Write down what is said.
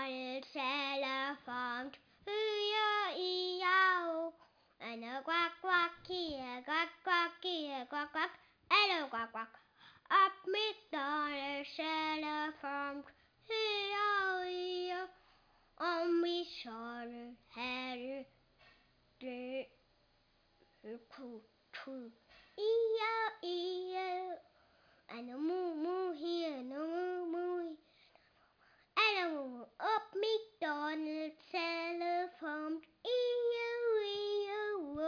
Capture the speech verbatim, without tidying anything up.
little elephant, hoo-yah-ee-yah-oh. And a quack quack here, quack quack here, quack quack, hello quack quack. Up with the little elephant, hoo-yah-ee-yah. On we shore headed the coo coo, ee-yah, ee-yah, and a moo moo.